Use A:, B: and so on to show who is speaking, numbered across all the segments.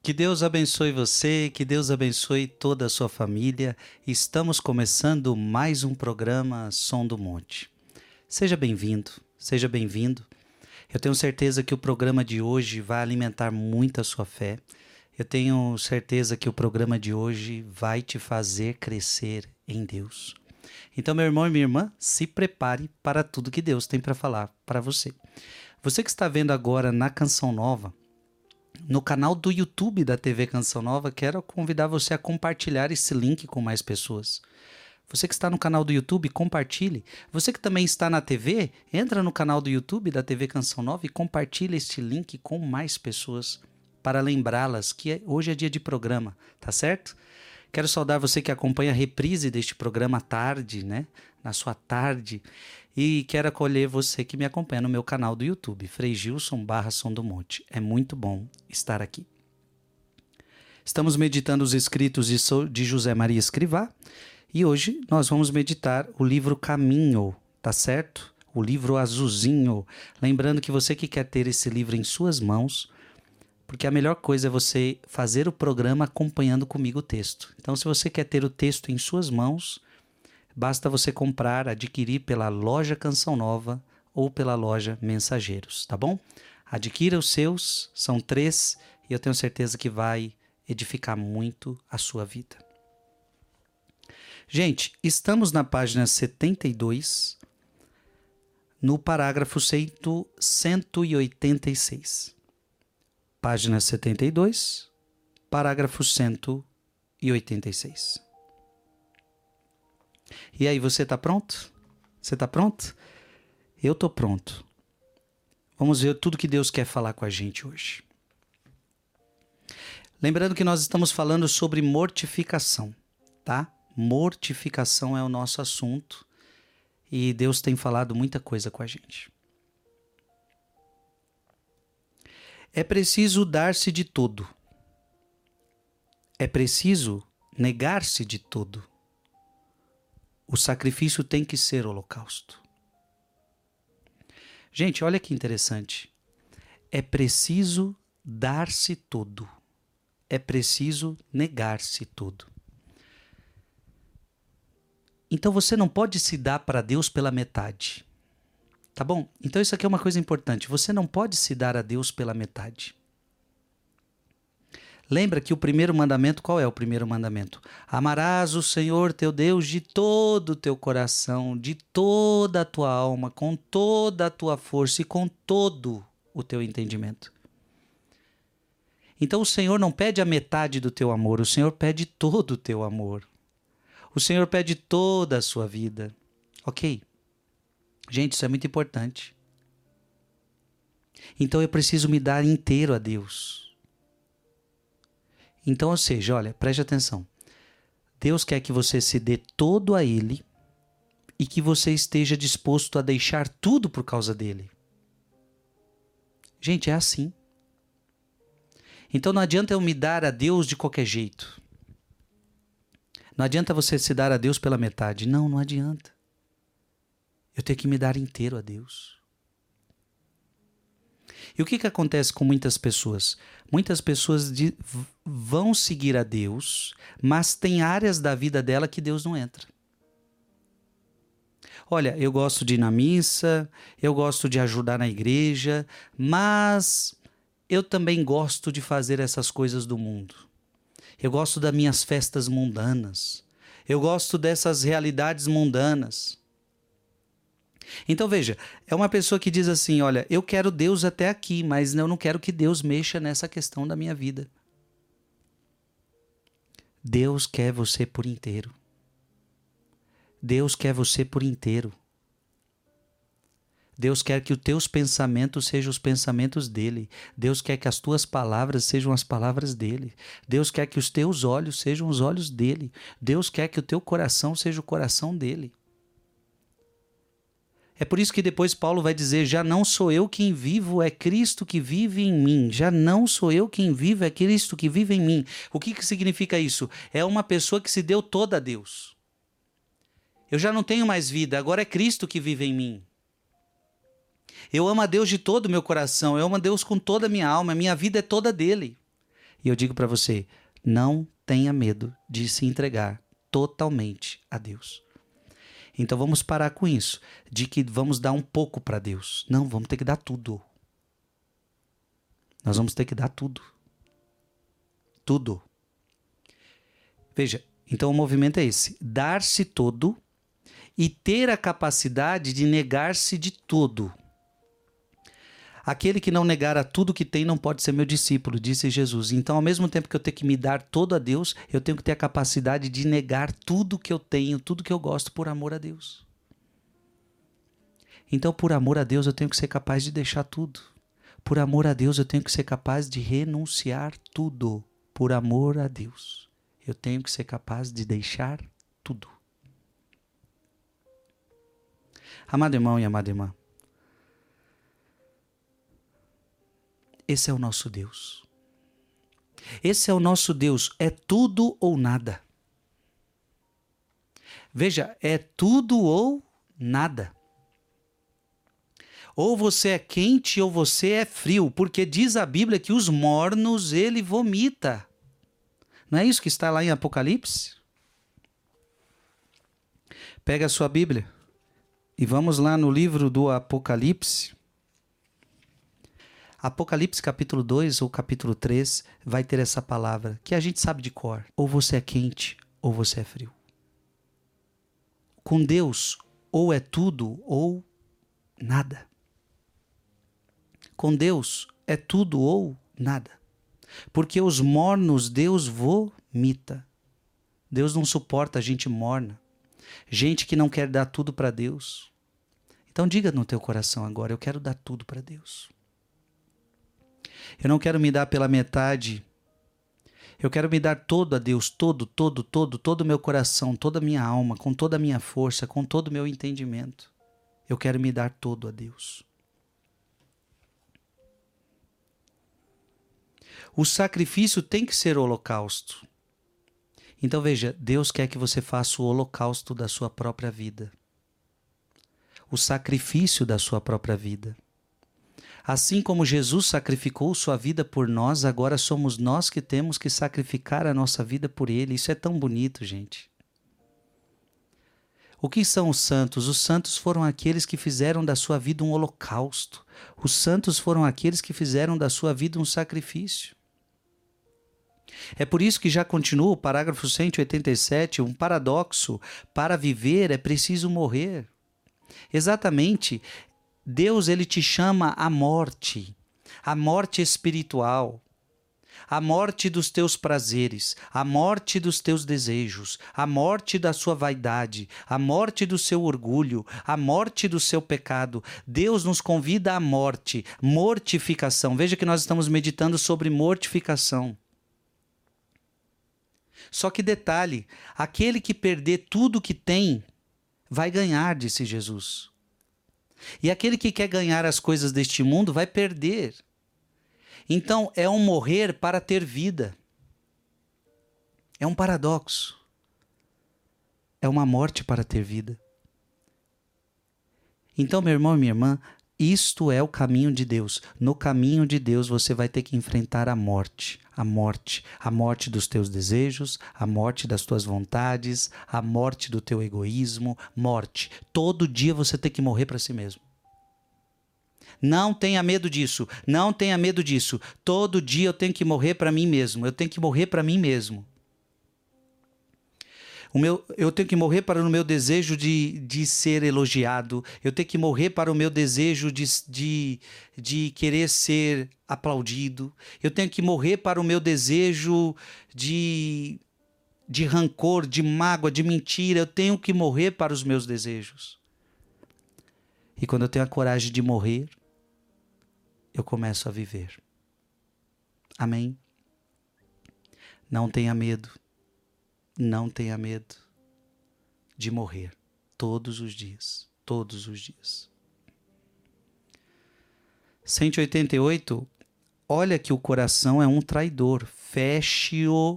A: Que Deus abençoe você, que Deus abençoe toda a sua família. Estamos começando mais um programa Som do Monte. Seja bem-vindo, seja bem-vindo. Eu tenho certeza que o programa de hoje vai alimentar muito a sua fé. Eu tenho certeza que o programa de hoje vai te fazer crescer em Deus. Então, meu irmão e minha irmã, se prepare para tudo que Deus tem para falar para você. Você que está vendo agora na Canção Nova, no canal do YouTube da TV Canção Nova, quero convidar você a compartilhar esse link com mais pessoas. Você que está no canal do YouTube, compartilhe. Você que também está na TV, entra no canal do YouTube da TV Canção Nova e compartilhe este link com mais pessoas para lembrá-las que hoje é dia de programa, tá certo? Quero saudar você que acompanha a reprise deste programa à tarde, né? Na sua tarde. E quero acolher você que me acompanha no meu canal do YouTube, Frei Gilson Som do Monte. É muito bom estar aqui. Estamos meditando os escritos de José Maria Escrivá e hoje nós vamos meditar o livro Caminho, tá certo? O livro azulzinho. Lembrando que você que quer ter esse livro em suas mãos, porque a melhor coisa é você fazer o programa acompanhando comigo o texto. Então, se você quer ter o texto em suas mãos, basta você comprar, adquirir pela loja Canção Nova ou pela loja Mensageiros, tá bom? Adquira os seus, são 3 e eu tenho certeza que vai edificar muito a sua vida. Gente, estamos na página 72, no parágrafo 186. Página 72, parágrafo 186. E aí, você está pronto? Você está pronto? Eu estou pronto. Vamos ver tudo que Deus quer falar com a gente hoje. Lembrando que nós estamos falando sobre mortificação, tá? Mortificação é o nosso assunto e Deus tem falado muita coisa com a gente. É preciso dar-se de todo. É preciso negar-se de todo. O sacrifício tem que ser holocausto. Gente, olha que interessante. É preciso dar-se todo. É preciso negar-se todo. Então você não pode se dar para Deus pela metade. Tá bom? Então isso aqui é uma coisa importante. Você não pode se dar a Deus pela metade. Lembra que o primeiro mandamento, qual é o primeiro mandamento? Amarás o Senhor teu Deus de todo o teu coração, de toda a tua alma, com toda a tua força e com todo o teu entendimento. Então o Senhor não pede a metade do teu amor, o Senhor pede todo o teu amor. O Senhor pede toda a sua vida. Ok? Gente, isso é muito importante. Então eu preciso me dar inteiro a Deus. Então, ou seja, olha, preste atenção. Deus quer que você se dê todo a Ele e que você esteja disposto a deixar tudo por causa dEle. Gente, é assim. Então não adianta eu me dar a Deus de qualquer jeito. Não adianta você se dar a Deus pela metade. Não, não adianta. Eu tenho que me dar inteiro a Deus. E o que acontece com muitas pessoas? Muitas pessoas vão seguir a Deus, mas tem áreas da vida dela que Deus não entra. Olha, eu gosto de ir na missa, eu gosto de ajudar na igreja, mas eu também gosto de fazer essas coisas do mundo. Eu gosto das minhas festas mundanas. Eu gosto dessas realidades mundanas. Então veja, é uma pessoa que diz assim, olha, eu quero Deus até aqui, mas eu não quero que Deus mexa nessa questão da minha vida. Deus quer você por inteiro. Deus quer você por inteiro. Deus quer que os teus pensamentos sejam os pensamentos dele. Deus quer que as tuas palavras sejam as palavras dele. Deus quer que os teus olhos sejam os olhos dele. Deus quer que o teu coração seja o coração dele. É por isso que depois Paulo vai dizer, já não sou eu quem vivo, é Cristo que vive em mim. Já não sou eu quem vivo, é Cristo que vive em mim. O que significa isso? É uma pessoa que se deu toda a Deus. Eu já não tenho mais vida, agora é Cristo que vive em mim. Eu amo a Deus de todo o meu coração, eu amo a Deus com toda a minha alma, a minha vida é toda dele. E eu digo para você, não tenha medo de se entregar totalmente a Deus. Então vamos parar com isso, de que vamos dar um pouco para Deus. Não, vamos ter que dar tudo. Nós vamos ter que dar tudo. Tudo. Veja, então o movimento é esse, dar-se todo e ter a capacidade de negar-se de tudo. Aquele que não negar a tudo que tem não pode ser meu discípulo, disse Jesus. Então, ao mesmo tempo que eu tenho que me dar todo a Deus, eu tenho que ter a capacidade de negar tudo que eu tenho, tudo que eu gosto por amor a Deus. Então, por amor a Deus, eu tenho que ser capaz de deixar tudo. Por amor a Deus, eu tenho que ser capaz de renunciar tudo. Por amor a Deus, eu tenho que ser capaz de deixar tudo. Amado irmão e amada irmã, esse é o nosso Deus. Esse é o nosso Deus. É tudo ou nada. Veja, é tudo ou nada. Ou você é quente ou você é frio, porque diz a Bíblia que os mornos ele vomita. Não é isso que está lá em Apocalipse? Pega a sua Bíblia e vamos lá no livro do Apocalipse. Apocalipse capítulo 2 ou capítulo 3 vai ter essa palavra que a gente sabe de cor. Ou você é quente ou você é frio. Com Deus, ou é tudo ou nada. Com Deus é tudo ou nada. Porque os mornos Deus vomita. Deus não suporta a gente morna. Gente que não quer dar tudo para Deus. Então diga no teu coração agora, eu quero dar tudo para Deus. Eu não quero me dar pela metade. Eu quero me dar todo a Deus, todo o meu coração, toda a minha alma, com toda a minha força, com todo o meu entendimento. Eu quero me dar todo a Deus. O sacrifício tem que ser holocausto. Então veja, Deus quer que você faça o holocausto da sua própria vida. O sacrifício da sua própria vida. Assim como Jesus sacrificou sua vida por nós, agora somos nós que temos que sacrificar a nossa vida por Ele. Isso é tão bonito, gente. O que são os santos? Os santos foram aqueles que fizeram da sua vida um holocausto. Os santos foram aqueles que fizeram da sua vida um sacrifício. É por isso que já continua o parágrafo 187, um paradoxo. Para viver é preciso morrer. Exatamente. Deus ele te chama à morte, a morte espiritual, a morte dos teus prazeres, a morte dos teus desejos, a morte da sua vaidade, a morte do seu orgulho, a morte do seu pecado. Deus nos convida à morte, mortificação. Veja que nós estamos meditando sobre mortificação. Só que detalhe, aquele que perder tudo que tem, vai ganhar, disse Jesus. E aquele que quer ganhar as coisas deste mundo vai perder. Então é um morrer para ter vida. É um paradoxo. É uma morte para ter vida. Então, meu irmão e minha irmã, isto é o caminho de Deus. No caminho de Deus você vai ter que enfrentar a morte. A morte. A morte dos teus desejos, a morte das tuas vontades, a morte do teu egoísmo. Morte. Todo dia você tem que morrer para si mesmo. Não tenha medo disso. Não tenha medo disso. Todo dia eu tenho que morrer para mim mesmo. Eu tenho que morrer para mim mesmo. Eu tenho que morrer para o meu desejo de ser elogiado. Eu tenho que morrer para o meu desejo de querer ser aplaudido. Eu tenho que morrer para o meu desejo de rancor, de mágoa, de mentira. Eu tenho que morrer para os meus desejos. E quando eu tenho a coragem de morrer, eu começo a viver. Amém? Não tenha medo. Não tenha medo de morrer todos os dias. Todos os dias. 188. Olha que o coração é um traidor. Fecha-o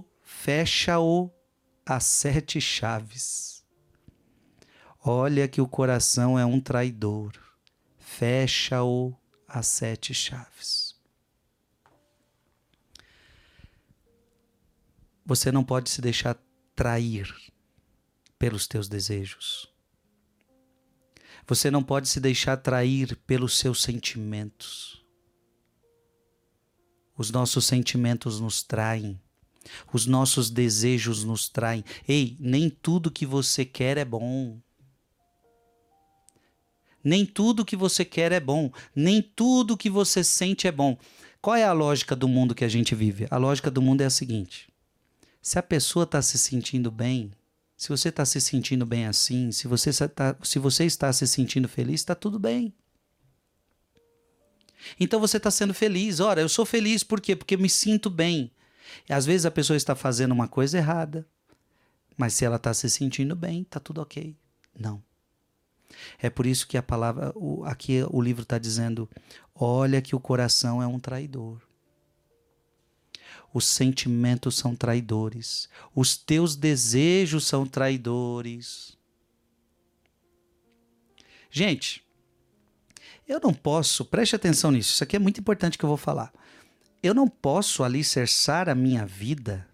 A: a 7 chaves. Olha que o coração é um traidor. Fecha-o a 7 chaves. Você não pode se deixar trair pelos teus desejos. Você não pode se deixar trair pelos seus sentimentos. Os nossos sentimentos nos traem. Os nossos desejos nos traem. Ei, nem tudo que você quer é bom. Nem tudo que você quer é bom. Nem tudo que você sente é bom. Qual é a lógica do mundo que a gente vive? A lógica do mundo é a seguinte. Se a pessoa está se sentindo bem, se você está se sentindo bem assim, se você está se sentindo feliz, está tudo bem. Então você está sendo feliz. Ora, eu sou feliz por quê? Porque eu me sinto bem. E às vezes a pessoa está fazendo uma coisa errada, mas se ela está se sentindo bem, está tudo ok. Não. É por isso que a palavra, aqui o livro está dizendo, olha que o coração é um traidor. Os sentimentos são traidores. Os teus desejos são traidores. Gente, eu não posso, preste atenção nisso, isso aqui é muito importante que eu vou falar. Eu não posso alicerçar a minha vida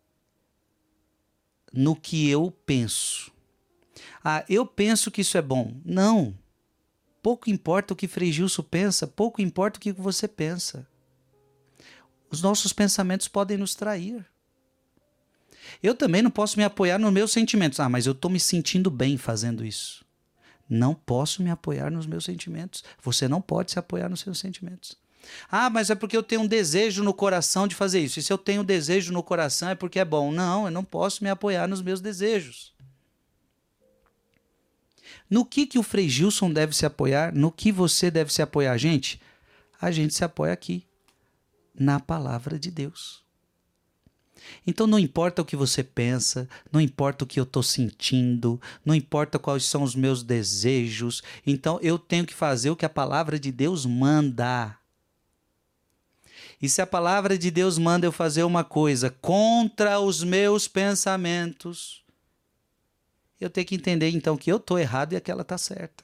A: no que eu penso. Ah, eu penso que isso é bom. Não. Pouco importa o que Frei Gilson pensa, pouco importa o que você pensa. Os nossos pensamentos podem nos trair. Eu também não posso me apoiar nos meus sentimentos. Ah, mas eu estou me sentindo bem fazendo isso. Não posso me apoiar nos meus sentimentos. Você não pode se apoiar nos seus sentimentos. Ah, mas é porque eu tenho um desejo no coração de fazer isso. E se eu tenho desejo no coração é porque é bom. Não, eu não posso me apoiar nos meus desejos. No que o Frei Gilson deve se apoiar? No que você deve se apoiar, gente? A gente se apoia aqui, na palavra de Deus. Então não importa o que você pensa, não importa o que eu estou sentindo, não importa quais são os meus desejos, então eu tenho que fazer o que a palavra de Deus manda. E se a palavra de Deus manda eu fazer uma coisa contra os meus pensamentos, eu tenho que entender então que eu estou errado e aquela está certa.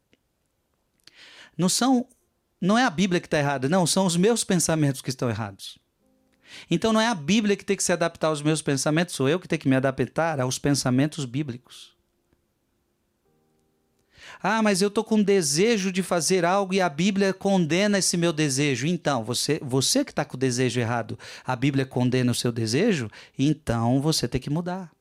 A: Não é a Bíblia que está errada, não, são os meus pensamentos que estão errados. Então não é a Bíblia que tem que se adaptar aos meus pensamentos, sou eu que tenho que me adaptar aos pensamentos bíblicos. Ah, mas eu estou com desejo de fazer algo e a Bíblia condena esse meu desejo. Então, você que está com o desejo errado, a Bíblia condena o seu desejo? Então você tem que mudar.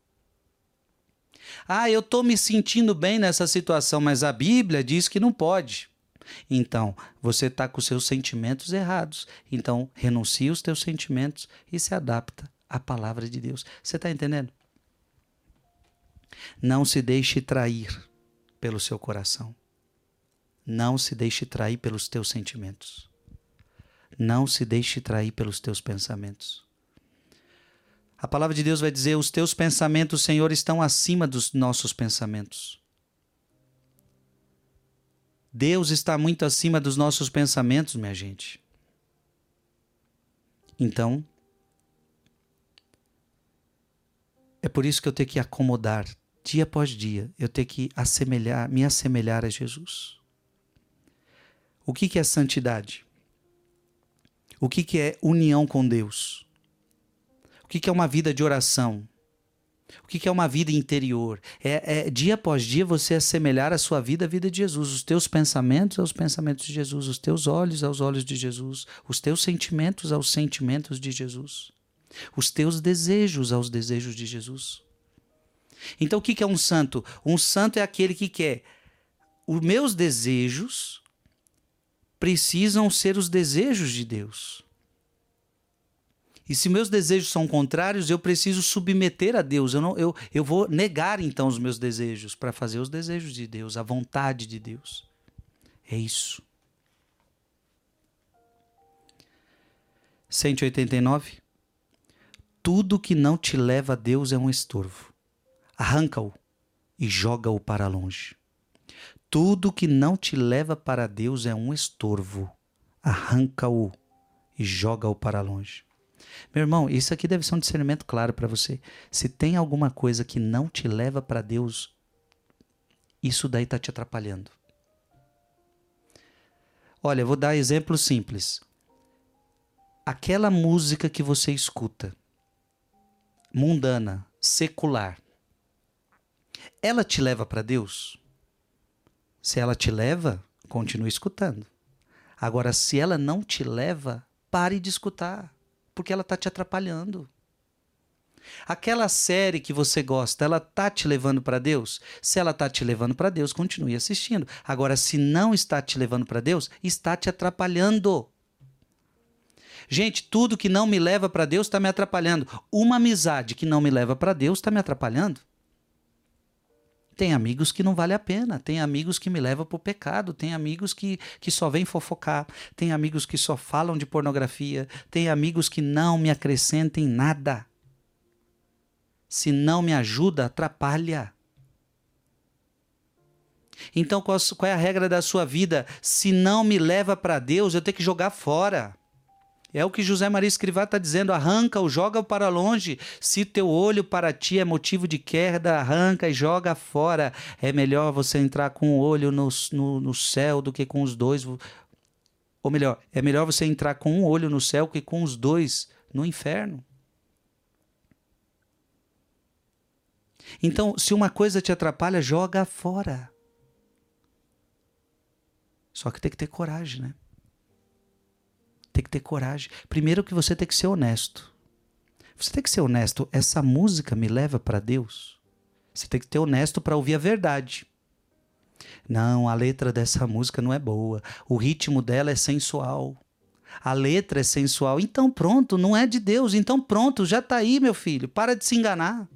A: Ah, eu estou me sentindo bem nessa situação, mas a Bíblia diz que não pode. Então, você está com os seus sentimentos errados. Então, renuncia os teus sentimentos e se adapta à palavra de Deus. Você está entendendo? Não se deixe trair pelo seu coração. Não se deixe trair pelos teus sentimentos. Não se deixe trair pelos teus pensamentos. A palavra de Deus vai dizer, os teus pensamentos, Senhor, estão acima dos nossos pensamentos. Deus está muito acima dos nossos pensamentos, minha gente. Então, é por isso que eu tenho que acomodar, dia após dia, eu tenho que me assemelhar a Jesus. O que é santidade? O que é união com Deus? O que é uma vida de oração? O que é uma vida interior? Dia após dia você assemelhar a sua vida à vida de Jesus. Os teus pensamentos aos pensamentos de Jesus. Os teus olhos aos olhos de Jesus. Os teus sentimentos aos sentimentos de Jesus. Os teus desejos aos desejos de Jesus. Então o que é um santo? Um santo é aquele que quer. Os meus desejos precisam ser os desejos de Deus. E se meus desejos são contrários, eu preciso submeter a Deus. Eu vou negar então os meus desejos para fazer os desejos de Deus, a vontade de Deus. É isso. 189. Tudo que não te leva a Deus é um estorvo. Arranca-o e joga-o para longe. Tudo que não te leva para Deus é um estorvo. Arranca-o e joga-o para longe. Meu irmão, isso aqui deve ser um discernimento claro para você. Se tem alguma coisa que não te leva para Deus, isso daí está te atrapalhando. Olha, eu vou dar exemplo simples. Aquela música que você escuta, mundana, secular, ela te leva para Deus? Se ela te leva, continue escutando. Agora, se ela não te leva, pare de escutar, porque ela está te atrapalhando. Aquela série que você gosta, ela está te levando para Deus? Se ela está te levando para Deus, continue assistindo. Agora, se não está te levando para Deus, está te atrapalhando. Gente, tudo que não me leva para Deus está me atrapalhando. Uma amizade que não me leva para Deus está me atrapalhando. Tem amigos que não vale a pena, tem amigos que me levam para o pecado, tem amigos que só vêm fofocar, tem amigos que só falam de pornografia, tem amigos que não me acrescentam em nada. Se não me ajuda, atrapalha. Então, qual é a regra da sua vida? Se não me leva para Deus, eu tenho que jogar fora. É o que José Maria Escrivá está dizendo, arranca-o, joga-o para longe. Se teu olho para ti é motivo de queda, arranca e joga fora. É melhor você entrar com o olho no céu do que com os dois. Ou melhor, é melhor você entrar com um olho no céu que com os dois no inferno. Então, se uma coisa te atrapalha, joga fora. Só que tem que ter coragem, né? Tem que ter coragem. Primeiro que você tem que ser honesto. Você tem que ser honesto. Essa música me leva para Deus? Você tem que ter honesto para ouvir a verdade. Não, a letra dessa música não é boa. O ritmo dela é sensual. A letra é sensual. Então pronto, não é de Deus. Então pronto, já está aí, meu filho. Para de se enganar.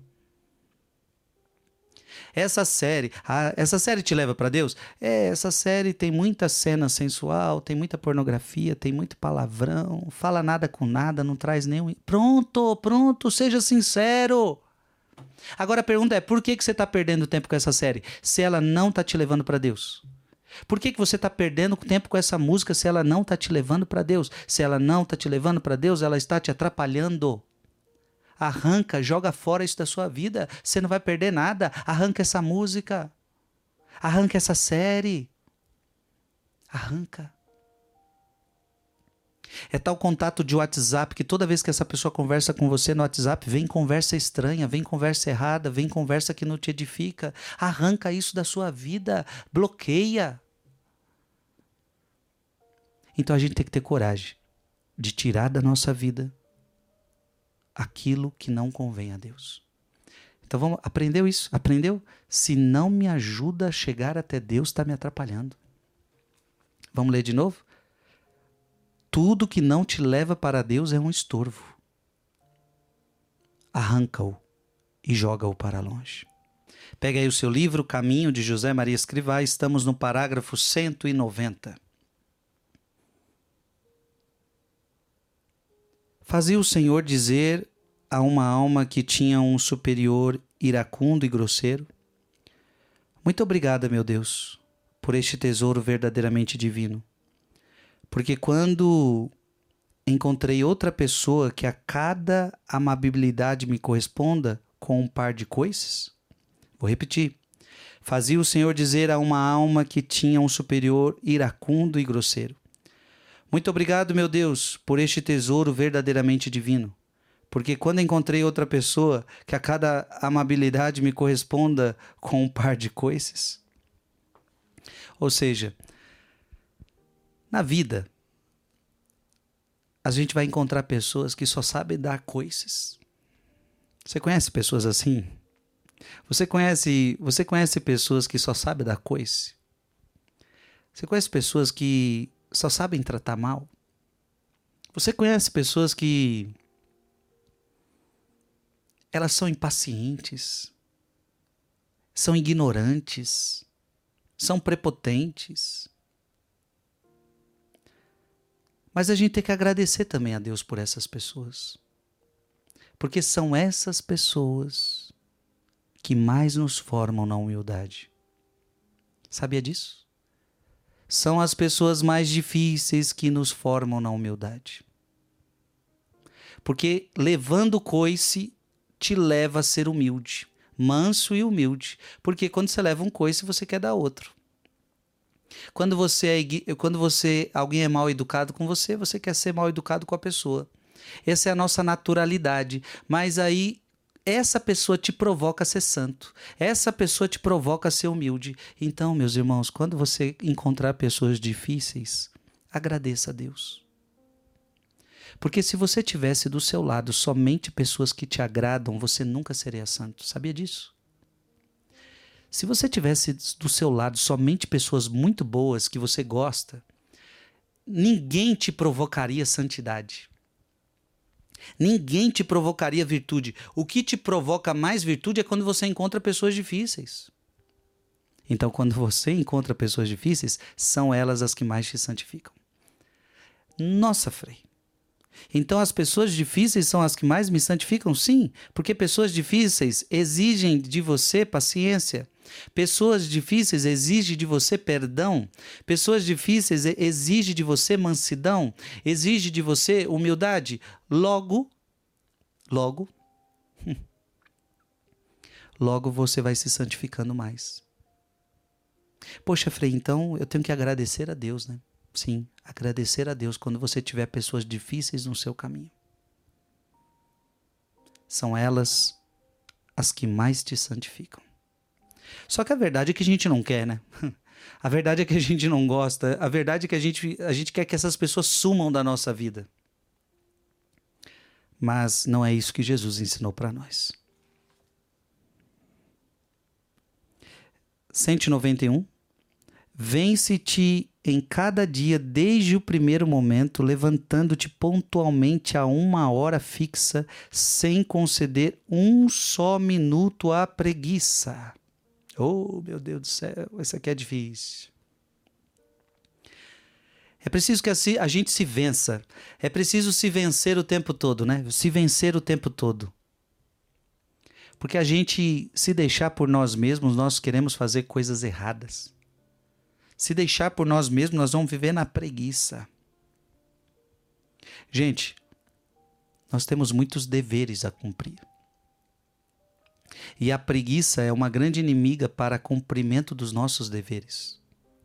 A: Essa série te leva para Deus? Essa série tem muita cena sensual, tem muita pornografia, tem muito palavrão, fala nada com nada, não traz nenhum... Pronto, seja sincero. Agora a pergunta é, por que você está perdendo tempo com essa série, se ela não está te levando para Deus? Por que você está perdendo tempo com essa música se ela não está te levando para Deus? Se ela não está te levando para Deus, ela está te atrapalhando. Arranca, joga fora isso da sua vida. Você não vai perder nada. Arranca essa música. Arranca essa série. Arranca. É tal contato de WhatsApp que toda vez que essa pessoa conversa com você no WhatsApp, vem conversa estranha, vem conversa errada, vem conversa que não te edifica. Arranca isso da sua vida. Bloqueia. Então a gente tem que ter coragem de tirar da nossa vida aquilo que não convém a Deus. Então vamos, aprendeu isso? Aprendeu? Se não me ajuda a chegar até Deus, está me atrapalhando. Vamos ler de novo? Tudo que não te leva para Deus é um estorvo. Arranca-o e joga-o para longe. Pega aí o seu livro, Caminho, de José Maria Escrivá, estamos no parágrafo 190. Fazia o Senhor dizer a uma alma que tinha um superior iracundo e grosseiro: muito obrigada, meu Deus, por este tesouro verdadeiramente divino. Porque quando encontrei outra pessoa que a cada amabilidade me corresponda com um par de coices, vou repetir. Fazia o Senhor dizer a uma alma que tinha um superior iracundo e grosseiro: muito obrigado, meu Deus, por este tesouro verdadeiramente divino. Porque quando encontrei outra pessoa que a cada amabilidade me corresponda com um par de coices. Ou seja, na vida, a gente vai encontrar pessoas que só sabem dar coices. Você conhece pessoas assim? Você conhece pessoas que só sabem dar coice? Você conhece pessoas que só sabem tratar mal? Você conhece pessoas que elas são impacientes, são ignorantes, são prepotentes? Mas a gente tem que agradecer também a Deus por essas pessoas. Porque são essas pessoas que mais nos formam na humildade. Sabia disso? São as pessoas mais difíceis que nos formam na humildade. Porque levando coice te leva a ser humilde, manso e humilde. Porque quando você leva um coice, você quer dar outro. Quando alguém é mal educado com você, você quer ser mal educado com a pessoa. Essa é a nossa naturalidade. Mas aí essa pessoa te provoca a ser santo. Essa pessoa te provoca a ser humilde. Então, meus irmãos, quando você encontrar pessoas difíceis, agradeça a Deus. Porque se você tivesse do seu lado somente pessoas que te agradam, você nunca seria santo. Sabia disso? Se você tivesse do seu lado somente pessoas muito boas que você gosta, ninguém te provocaria santidade. Ninguém te provocaria virtude. O que te provoca mais virtude é quando você encontra pessoas difíceis. Então, quando você encontra pessoas difíceis, são elas as que mais te santificam. Nossa, Frei. Então, as pessoas difíceis são as que mais me santificam? Sim, porque pessoas difíceis exigem de você paciência. Pessoas difíceis exigem de você perdão. Pessoas difíceis exigem de você mansidão. Exigem de você humildade. Logo você vai se santificando mais. Poxa, Frei, então eu tenho que agradecer a Deus, né? Sim, agradecer a Deus quando você tiver pessoas difíceis no seu caminho. São elas as que mais te santificam. Só que a verdade é que a gente não quer, né? A verdade é que a gente não gosta. A verdade é que a gente quer que essas pessoas sumam da nossa vida. Mas não é isso que Jesus ensinou para nós. 191. Vence-te em cada dia desde o primeiro momento, levantando-te pontualmente a uma hora fixa, sem conceder um só minuto à preguiça. Oh, meu Deus do céu, isso aqui é difícil. É preciso que a gente se vença. É preciso se vencer o tempo todo, né? Se vencer o tempo todo. Porque a gente, se deixar por nós mesmos, nós queremos fazer coisas erradas. Se deixar por nós mesmos, nós vamos viver na preguiça. Gente, nós temos muitos deveres a cumprir. E a preguiça é uma grande inimiga para cumprimento dos nossos deveres.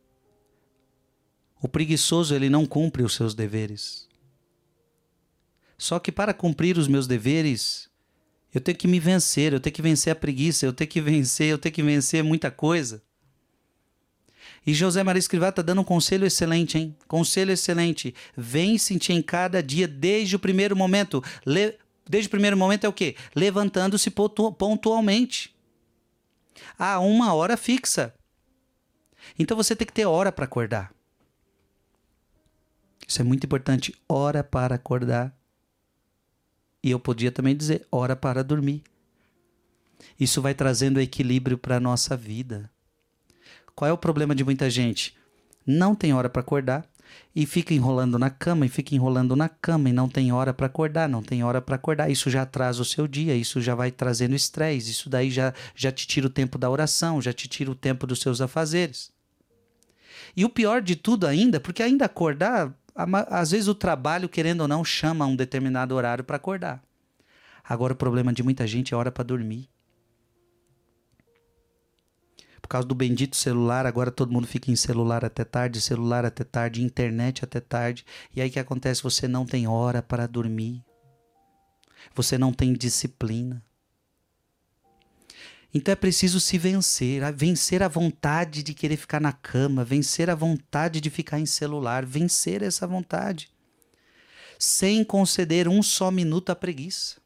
A: O preguiçoso, ele não cumpre os seus deveres. Só que para cumprir os meus deveres, eu tenho que me vencer, eu tenho que vencer a preguiça, eu tenho que vencer muita coisa. E José Maria Escrivá está dando um conselho excelente, hein? Conselho excelente. Vence-te em cada dia desde o primeiro momento. Desde o primeiro momento é o quê? Levantando-se pontualmente. A uma hora fixa. Então você tem que ter hora para acordar. Isso é muito importante. Hora para acordar. E eu podia também dizer hora para dormir. Isso vai trazendo equilíbrio para a nossa vida. Qual é o problema de muita gente? Não tem hora para acordar e fica enrolando na cama e não tem hora para acordar, não tem hora para acordar. Isso já atrasa o seu dia, isso já vai trazendo estresse, isso daí já te tira o tempo da oração, já te tira o tempo dos seus afazeres. E o pior de tudo ainda, porque ainda acordar, às vezes o trabalho, querendo ou não, chama um determinado horário para acordar. Agora o problema de muita gente é hora para dormir. Por causa do bendito celular, agora todo mundo fica em celular até tarde, internet até tarde. E aí o que acontece? Você não tem hora para dormir. Você não tem disciplina. Então é preciso se vencer a vontade de querer ficar na cama, vencer a vontade de ficar em celular, vencer essa vontade. Sem conceder um só minuto à preguiça.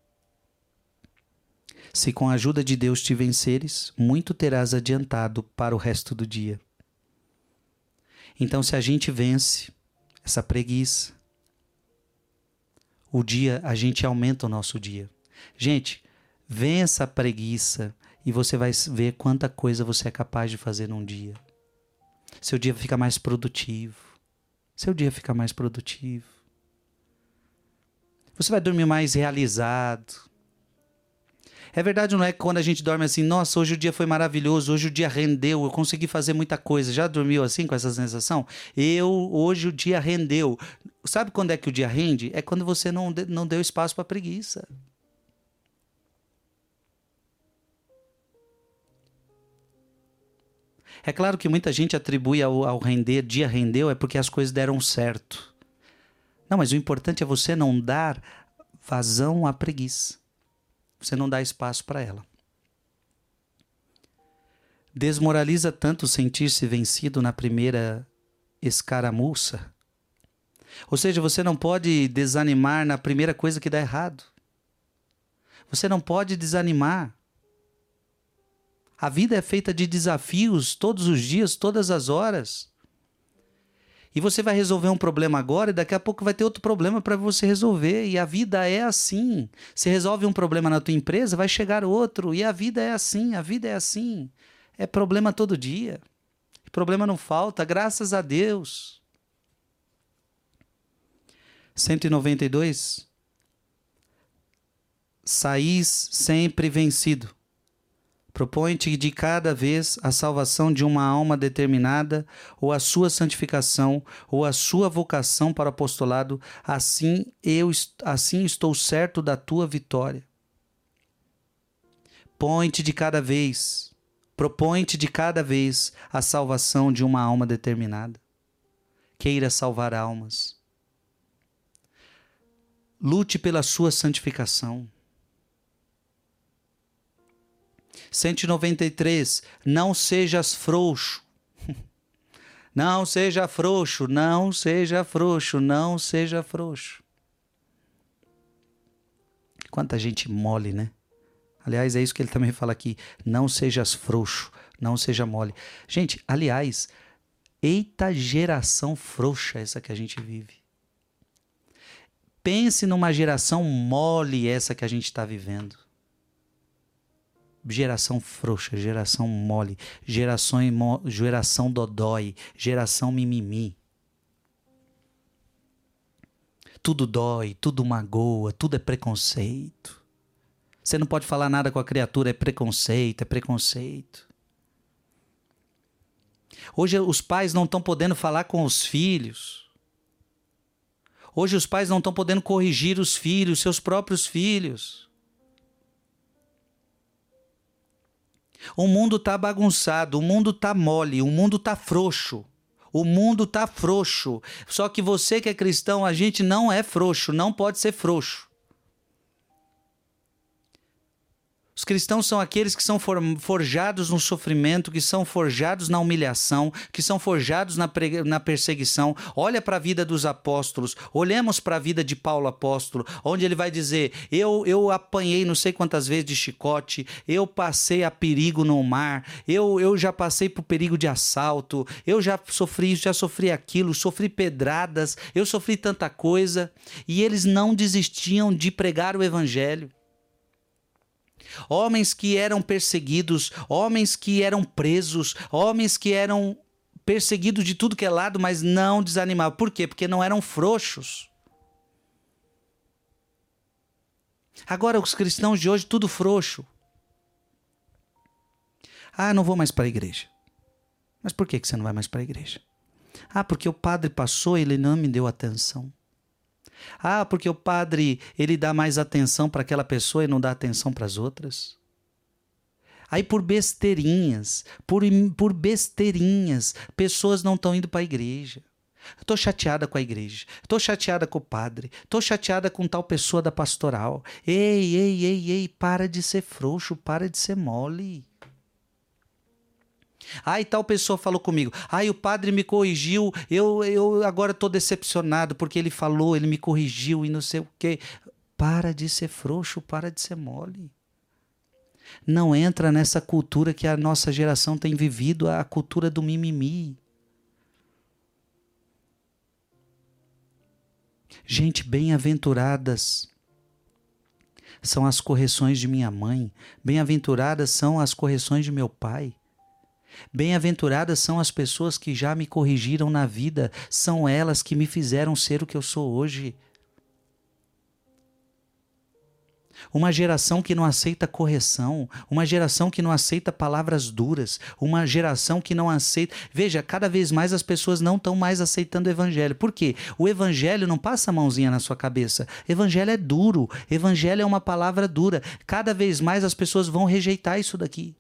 A: Se com a ajuda de Deus te venceres, muito terás adiantado para o resto do dia. Então, se a gente vence essa preguiça, a gente aumenta o nosso dia. Gente, vença a preguiça e você vai ver quanta coisa você é capaz de fazer num dia. Seu dia fica mais produtivo. Você vai dormir mais realizado. É verdade, não é que quando a gente dorme assim, nossa, hoje o dia foi maravilhoso, hoje o dia rendeu, eu consegui fazer muita coisa. Já dormiu assim com essa sensação? Hoje o dia rendeu. Sabe quando é que o dia rende? É quando você não deu espaço para preguiça. É claro que muita gente atribui ao render, dia rendeu, é porque as coisas deram certo. Não, mas o importante é você não dar vazão à preguiça. você não dá espaço para ela. Desmoraliza tanto sentir-se vencido na primeira escaramuça. Ou seja, você não pode desanimar na primeira coisa que dá errado. Você não pode desanimar. A vida é feita de desafios todos os dias, todas as horas. E você vai resolver um problema agora e daqui a pouco vai ter outro problema para você resolver. E a vida é assim. Você resolve um problema na tua empresa, vai chegar outro. E a vida é assim, a vida é assim. É problema todo dia. Problema não falta, graças a Deus. 192. Saís sempre vencido. Propõe-te de cada vez a salvação de uma alma determinada, ou a sua santificação, ou a sua vocação para o apostolado. Assim estou certo da tua vitória. Propõe-te de cada vez a salvação de uma alma determinada. Queira salvar almas. Lute pela sua santificação. 193. Não sejas frouxo. Não seja frouxo, não seja frouxo, não seja frouxo. Quanta gente mole, né? Aliás, é isso que ele também fala aqui. Não sejas frouxo, não seja mole. Gente, aliás, eita geração frouxa essa que a gente vive. Pense numa geração mole essa que a gente está vivendo. Geração frouxa, geração mole, geração dodói, geração mimimi. Tudo dói, tudo magoa, tudo é preconceito. Você não pode falar nada com a criatura, é preconceito, é preconceito. Hoje os pais não estão podendo falar com os filhos. Hoje os pais não estão podendo corrigir os filhos, seus próprios filhos. O mundo está bagunçado, o mundo está mole, o mundo está frouxo. O mundo está frouxo. Só que você que é cristão, a gente não é frouxo, não pode ser frouxo. Os cristãos são aqueles que são forjados no sofrimento, que são forjados na humilhação, que são forjados na perseguição. Olha para a vida dos apóstolos, olhemos para a vida de Paulo apóstolo, onde ele vai dizer, eu apanhei não sei quantas vezes de chicote, eu passei a perigo no mar, eu já passei por perigo de assalto, eu já sofri aquilo, sofri pedradas, eu sofri tanta coisa, e eles não desistiam de pregar o evangelho. Homens que eram perseguidos, homens que eram presos, homens que eram perseguidos de tudo que é lado, mas não desanimavam. Por quê? Porque não eram frouxos. Agora os cristãos de hoje, tudo frouxo. Ah, não vou mais para a igreja. Mas por que você não vai mais para a igreja? Ah, porque o padre passou e ele não me deu atenção. Ah, porque o padre, ele dá mais atenção para aquela pessoa e não dá atenção para as outras. Aí por besteirinhas, pessoas não estão indo para a igreja. Estou chateada com a igreja, estou chateada com o padre, estou chateada com tal pessoa da pastoral. Ei, para de ser frouxo, para de ser mole. Ai, tal pessoa falou comigo. Ai, o padre me corrigiu. Eu agora estou decepcionado porque ele falou, ele me corrigiu e não sei o quê. Para de ser frouxo, para de ser mole. Não entra nessa cultura que a nossa geração tem vivido, a cultura do mimimi. Gente, bem-aventuradas são as correções de minha mãe. Bem-aventuradas são as correções de meu pai. Bem-aventuradas são as pessoas que já me corrigiram na vida, são elas que me fizeram ser o que eu sou hoje. Uma geração que não aceita correção, uma geração que não aceita palavras duras, uma geração que não aceita... Veja, cada vez mais as pessoas não estão mais aceitando o evangelho. Por quê? O evangelho não passa a mãozinha na sua cabeça. Evangelho é duro, evangelho é uma palavra dura. Cada vez mais as pessoas vão rejeitar isso daqui.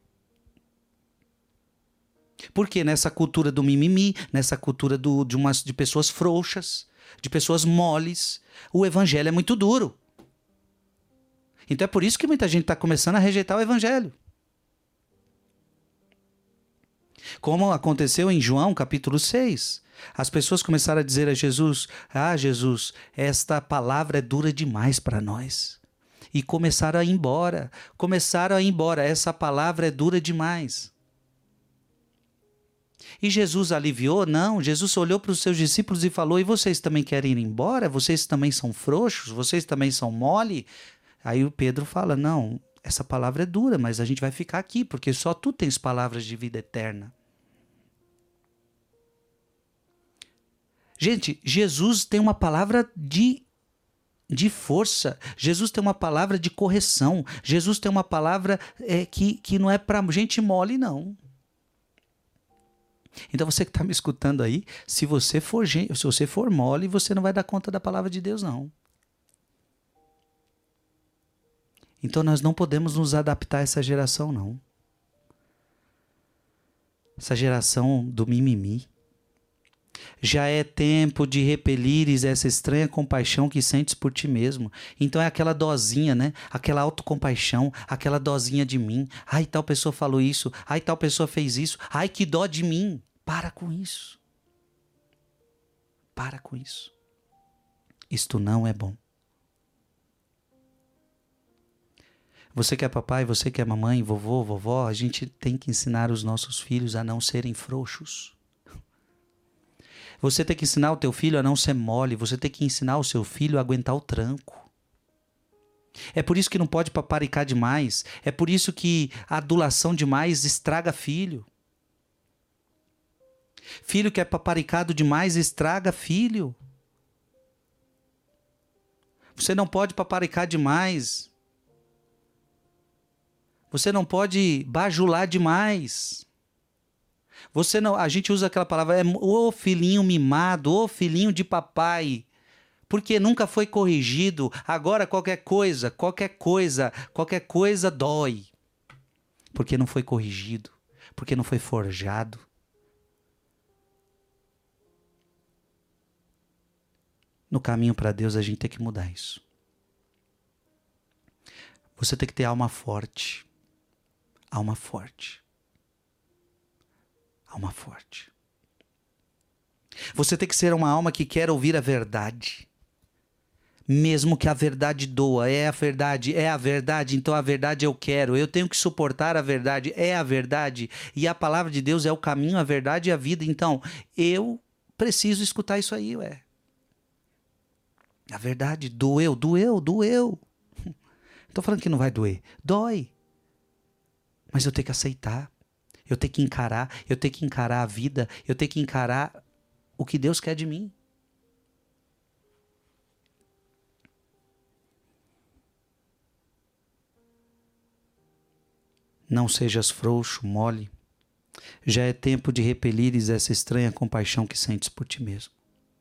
A: Porque nessa cultura do mimimi, nessa cultura de pessoas frouxas, de pessoas moles, o evangelho é muito duro. Então é por isso que muita gente está começando a rejeitar o evangelho. Como aconteceu em João capítulo 6. As pessoas começaram a dizer a Jesus: ah, Jesus, esta palavra é dura demais para nós. E começaram a ir embora. Essa palavra é dura demais. E Jesus aliviou? Não, Jesus olhou para os seus discípulos e falou: e vocês também querem ir embora? Vocês também são frouxos? Vocês também são mole? Aí o Pedro fala: não, essa palavra é dura, mas a gente vai ficar aqui, porque só tu tens palavras de vida eterna. Gente, Jesus tem uma palavra de força. Jesus tem uma palavra de correção. Jesus tem uma palavra que não é para gente mole, não. Então você que está me escutando aí, se você for mole, você não vai dar conta da palavra de Deus, não. Então nós não podemos nos adaptar a essa geração, não. Essa geração do mimimi. Já é tempo de repelires essa estranha compaixão que sentes por ti mesmo. Então é aquela dosinha, né? Aquela autocompaixão, aquela dosinha de mim. Ai, tal pessoa falou isso. Ai, tal pessoa fez isso. Ai, que dó de mim. Para com isso. Para com isso. Isto não é bom. Você que é papai, você que é mamãe, vovô, vovó, a gente tem que ensinar os nossos filhos a não serem frouxos. Você tem que ensinar o teu filho a não ser mole. Você tem que ensinar o seu filho a aguentar o tranco. É por isso que não pode paparicar demais. É por isso que a adulação demais estraga filho. Filho que é paparicado demais estraga filho. Você não pode paparicar demais. Você não pode bajular demais. Você não, a gente usa aquela palavra, ô filhinho mimado, ô filhinho de papai, porque nunca foi corrigido. Agora qualquer coisa dói, porque não foi corrigido, porque não foi forjado. No caminho para Deus a gente tem que mudar isso. Você tem que ter alma forte, alma forte. Alma forte. Você tem que ser uma alma que quer ouvir a verdade. Mesmo que a verdade doa. É a verdade, então a verdade eu quero. Eu tenho que suportar a verdade, é a verdade. E a palavra de Deus é o caminho, a verdade e a vida. Então, eu preciso escutar isso aí, ué. A verdade doeu. Estou falando que não vai doer. Dói. Mas eu tenho que aceitar. Eu tenho que encarar a vida, eu tenho que encarar o que Deus quer de mim. Não sejas frouxo, mole. Já é tempo de repelires essa estranha compaixão que sentes por ti mesmo.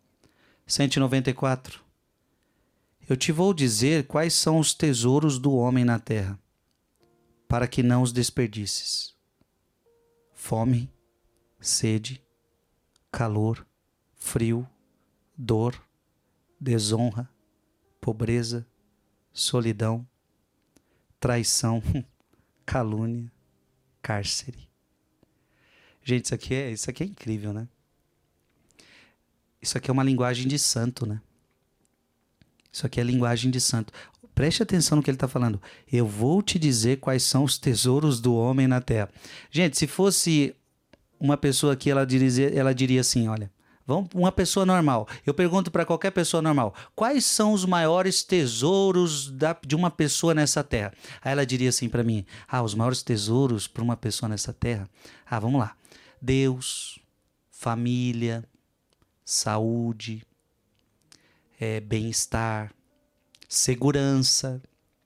A: 194. Eu te vou dizer quais são os tesouros do homem na terra, para que não os desperdices. Fome, sede, calor, frio, dor, desonra, pobreza, solidão, traição, calúnia, cárcere. Gente, isso aqui é incrível, né? Isso aqui é uma linguagem de santo, né? Isso aqui é linguagem de santo. Preste atenção no que ele está falando. Eu vou te dizer quais são os tesouros do homem na terra. Gente, se fosse uma pessoa aqui, ela diria assim, olha, uma pessoa normal. Eu pergunto para qualquer pessoa normal, quais são os maiores tesouros de uma pessoa nessa terra? Aí ela diria assim para mim, os maiores tesouros para uma pessoa nessa terra? Vamos lá. Deus, família, saúde, bem-estar, segurança,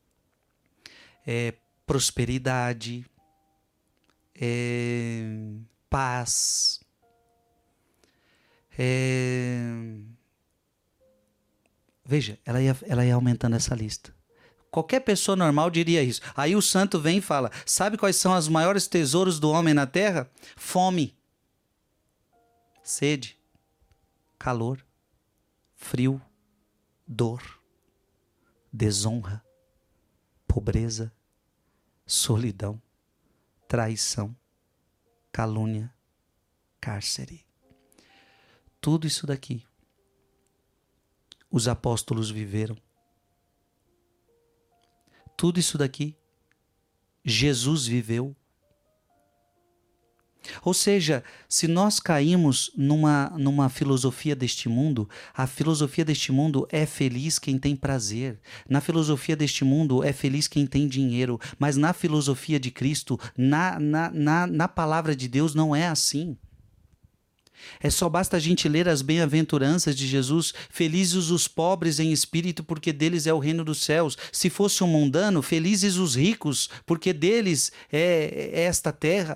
A: prosperidade, paz, veja, ela ia aumentando essa lista. Qualquer pessoa normal diria isso. Aí o santo vem e fala, sabe quais são os maiores tesouros do homem na terra? Fome, sede, calor, frio, dor, desonra, pobreza, solidão, traição, calúnia, cárcere. Tudo isso daqui os apóstolos viveram. Tudo isso daqui Jesus viveu. Ou seja, se nós caímos numa filosofia deste mundo, a filosofia deste mundo é feliz quem tem prazer. Na filosofia deste mundo é feliz quem tem dinheiro. Mas na filosofia de Cristo, na palavra de Deus, não é assim. Só basta a gente ler as bem-aventuranças de Jesus. Felizes os pobres em espírito, porque deles é o reino dos céus. Se fosse um mundano, felizes os ricos, porque deles é esta terra.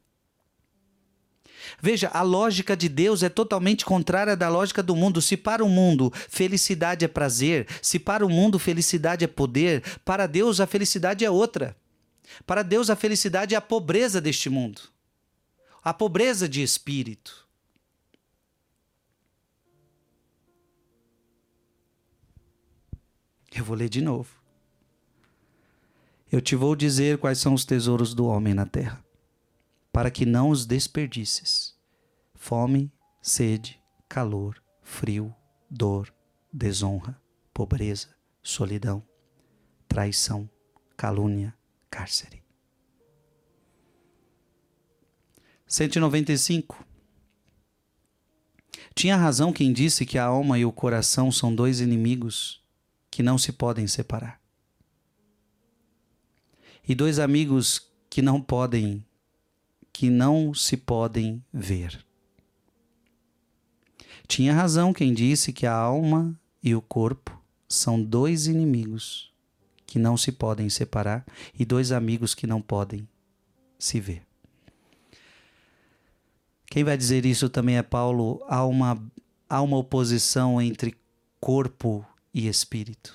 A: Veja, a lógica de Deus é totalmente contrária da lógica do mundo. Se para o mundo felicidade é prazer, se para o mundo felicidade é poder, para Deus a felicidade é outra. Para Deus a felicidade é a pobreza deste mundo. A pobreza de espírito. Eu vou ler de novo. Eu te vou dizer quais são os tesouros do homem na terra, para que não os desperdices: fome, sede, calor, frio, dor, desonra, pobreza, solidão, traição, calúnia, cárcere. 195. Tinha razão quem disse que a alma e o coração são dois inimigos que não se podem separar. E dois amigos que não se podem ver. Tinha razão quem disse que a alma e o corpo são dois inimigos que não se podem separar e dois amigos que não podem se ver. Quem vai dizer isso também é Paulo. Há uma oposição entre corpo e espírito.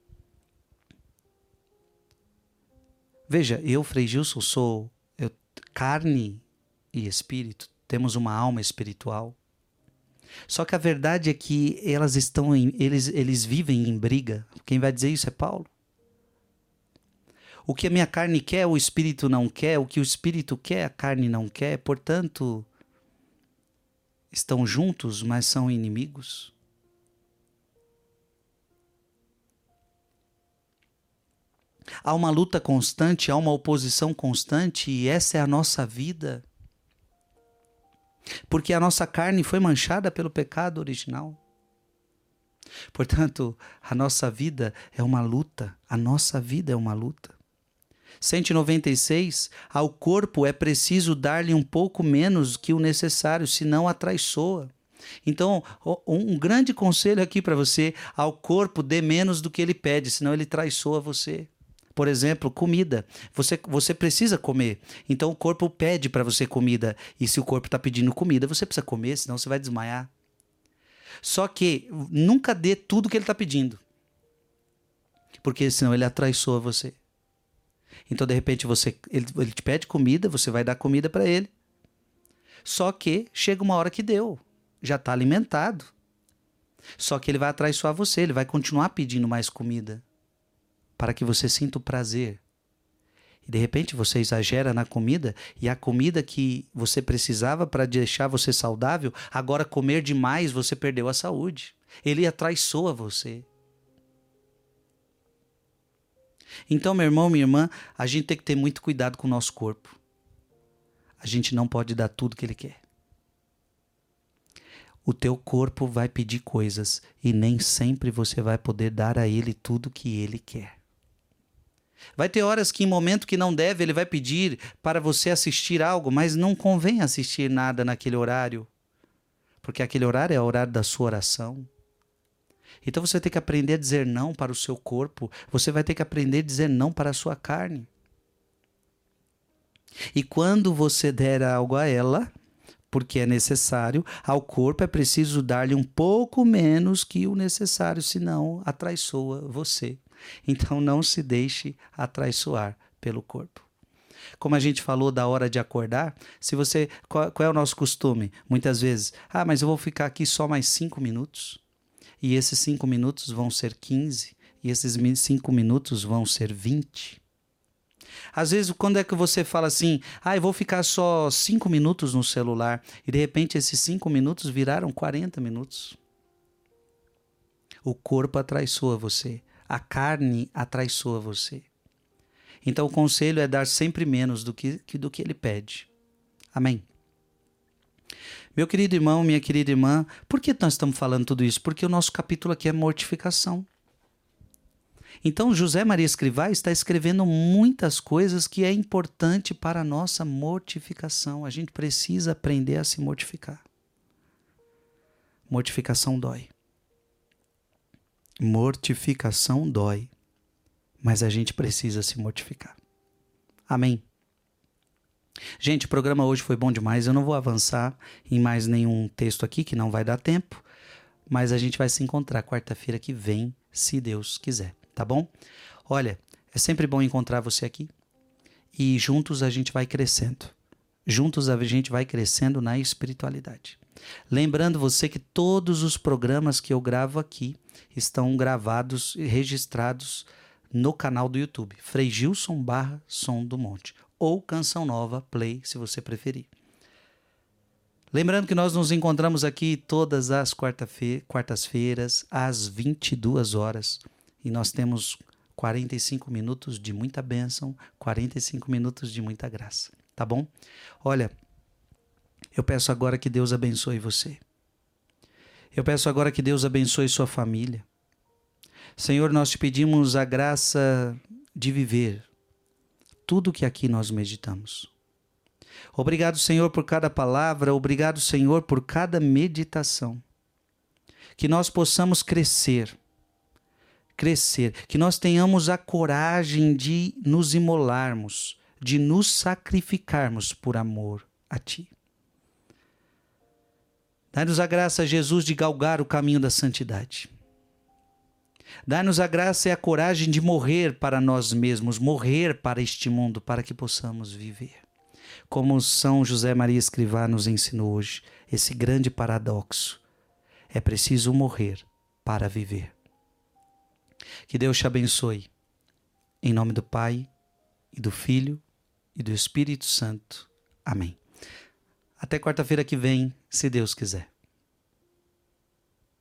A: Veja, eu, Frei Gilson, sou carne e espírito. Temos uma alma espiritual. Só que a verdade é que eles vivem em briga. Quem vai dizer isso é Paulo. O que a minha carne quer, o espírito não quer. O que o espírito quer, a carne não quer. Portanto, estão juntos, mas são inimigos. Há uma luta constante, há uma oposição constante, e essa é a nossa vida. Porque a nossa carne foi manchada pelo pecado original. Portanto, a nossa vida é uma luta. A nossa vida é uma luta. 196. Ao corpo é preciso dar-lhe um pouco menos que o necessário, senão atraiçoa. Então, um grande conselho aqui para você: ao corpo dê menos do que ele pede, senão ele traiçoa você. Por exemplo, comida. Você precisa comer. Então o corpo pede para você comida. E se o corpo está pedindo comida, você precisa comer, senão você vai desmaiar. Só que nunca dê tudo que ele está pedindo. Porque senão ele atraiçoa você. Então, de repente, ele te pede comida, você vai dar comida para ele. Só que chega uma hora que deu. Já está alimentado. Só que ele vai atraiçoar você. Ele vai continuar pedindo mais comida, para que você sinta o prazer. E de repente você exagera na comida, e a comida que você precisava para deixar você saudável, agora comer demais você perdeu a saúde. Ele atraiçoa você. Então, meu irmão, minha irmã, a gente tem que ter muito cuidado com o nosso corpo. A gente não pode dar tudo que ele quer. O teu corpo vai pedir coisas e nem sempre você vai poder dar a ele tudo que ele quer. Vai ter horas que, em momento que não deve, ele vai pedir para você assistir algo, mas não convém assistir nada naquele horário, porque aquele horário é o horário da sua oração. Então você tem que aprender a dizer não para o seu corpo, você vai ter que aprender a dizer não para a sua carne. E quando você der algo a ela, porque é necessário, ao corpo é preciso dar-lhe um pouco menos que o necessário, senão atraiçoa você. Então não se deixe atraiçoar pelo corpo. Como a gente falou da hora de acordar, qual é o nosso costume? Muitas vezes, mas eu vou ficar aqui só mais 5 minutos. E esses 5 minutos vão ser 15, e esses 5 minutos vão ser 20. Às vezes, quando é que você fala assim, eu vou ficar só 5 minutos no celular, e de repente esses 5 minutos viraram 40 minutos. O corpo atraiçoa você, a carne atraiçoa você. Então o conselho é dar sempre menos do que ele pede. Amém? Meu querido irmão, minha querida irmã, por que nós estamos falando tudo isso? Porque o nosso capítulo aqui é mortificação. Então José Maria Escrivá está escrevendo muitas coisas que é importante para a nossa mortificação. A gente precisa aprender a se mortificar. Mortificação dói. Mortificação dói. Mas a gente precisa se mortificar. Amém? Gente, o programa hoje foi bom demais. Eu não vou avançar em mais nenhum texto aqui, que não vai dar tempo. Mas a gente vai se encontrar quarta-feira que vem, se Deus quiser. Tá bom? Olha, é sempre bom encontrar você aqui. E juntos a gente vai crescendo. Juntos a gente vai crescendo na espiritualidade. Lembrando você que todos os programas que eu gravo aqui estão gravados e registrados no canal do YouTube, Frei Gilson Som do Monte, ou Canção Nova Play, se você preferir. Lembrando que nós nos encontramos aqui todas as quartas-feiras, às 22 horas, e nós temos 45 minutos de muita bênção, 45 minutos de muita graça, tá bom? Olha, eu peço agora que Deus abençoe você. Eu peço agora que Deus abençoe sua família. Senhor, nós te pedimos a graça de viver tudo que aqui nós meditamos. Obrigado, Senhor, por cada palavra. Obrigado, Senhor, por cada meditação. Que nós possamos crescer. Que nós tenhamos a coragem de nos imolarmos, de nos sacrificarmos por amor a Ti. Dá-nos a graça, Jesus, de galgar o caminho da santidade. Dá-nos a graça e a coragem de morrer para nós mesmos, morrer para este mundo, para que possamos viver. Como São José Maria Escrivá nos ensinou hoje, esse grande paradoxo. É preciso morrer para viver. Que Deus te abençoe. Em nome do Pai, e do Filho, e do Espírito Santo. Amém. Até quarta-feira que vem, se Deus quiser.